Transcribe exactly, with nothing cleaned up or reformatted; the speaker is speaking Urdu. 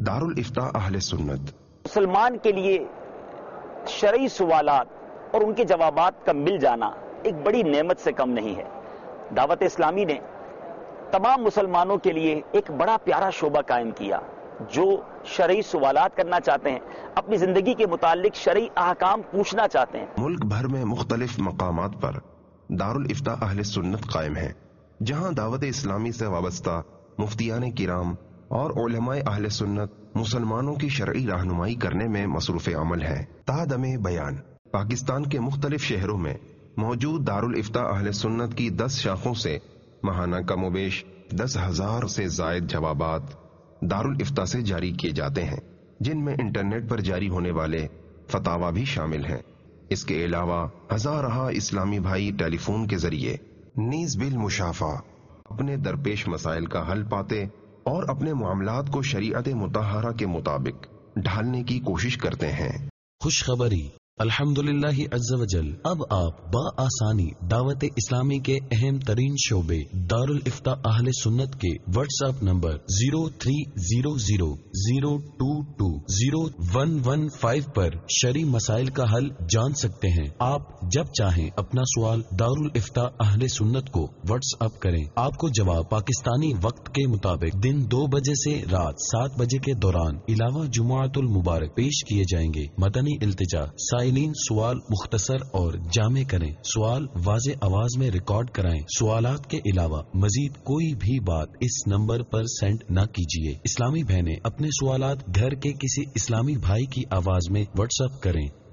دارالفتاء اہل سنت مسلمان کے لیے شرعی سوالات اور ان کے جوابات کا مل جانا ایک بڑی نعمت سے کم نہیں ہے۔ دعوت اسلامی نے تمام مسلمانوں کے لیے ایک بڑا پیارا شعبہ قائم کیا۔ جو شرعی سوالات کرنا چاہتے ہیں، اپنی زندگی کے متعلق شرعی احکام پوچھنا چاہتے ہیں، ملک بھر میں مختلف مقامات پر دارالفتاء اہل سنت قائم ہیں، جہاں دعوت اسلامی سے وابستہ مفتیان کرام اور علماء اہل سنت مسلمانوں کی شرعی رہنمائی کرنے میں مصروف عمل ہیں۔ تادم بیان پاکستان کے مختلف شہروں میں موجود دارالفتاء اہل سنت کی دس شاخوں سے ماہانہ کم و بیش دس ہزار سے زائد جوابات دارالفتاء سے جاری کیے جاتے ہیں، جن میں انٹرنیٹ پر جاری ہونے والے فتاوی بھی شامل ہیں۔ اس کے علاوہ ہزارہ اسلامی بھائی ٹیلی فون کے ذریعے نیز بالمشافہ اپنے درپیش مسائل کا حل پاتے اور اپنے معاملات کو شریعت مطہرہ کے مطابق ڈھالنے کی کوشش کرتے ہیں۔ خوشخبری، الحمدللہ عز و جل اب آپ بآسانی دعوت اسلامی کے اہم ترین شعبے دارالفتاء اہل سنت کے WhatsApp number zero three zero zero zero two two zero one one five پر شرعی مسائل کا حل جان سکتے ہیں۔ آپ جب چاہیں اپنا سوال دارالفتاء اہل سنت کو واٹس ایپ کریں، آپ کو جواب پاکستانی وقت کے مطابق دن دو بجے سے رات سات بجے کے دوران علاوہ جمعۃ المبارک پیش کیے جائیں گے۔ مدنی التجا، سائلین سوال مختصر اور جامع کریں، سوال واضح آواز میں ریکارڈ کرائیں۔ سوالات کے علاوہ مزید کوئی بھی بات اس نمبر پر سینڈ نہ کیجیے۔ اسلامی بہنیں اپنے سوالات گھر کے کسی اسلامی بھائی کی آواز میں واٹس ایپ کریں۔